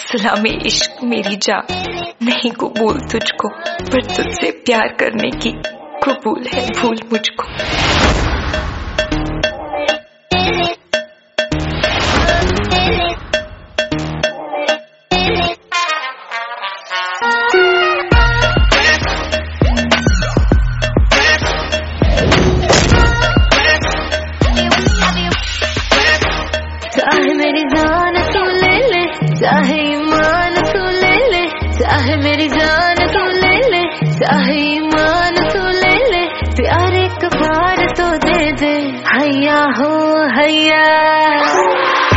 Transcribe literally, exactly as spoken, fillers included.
Salameh इश्क मेरी जान, नहीं कबूल तुझको, पर तुझसे प्यार करने की कबूल है भूल मुझको। चाहे मेरी जान तू ले ले, चाहे ईमान तू ले ले, चाहे मेरी जान तू ले ले, चाहे ईमान तू ले ले, प्यार एक बार तो दे दे, हैया हो हैया।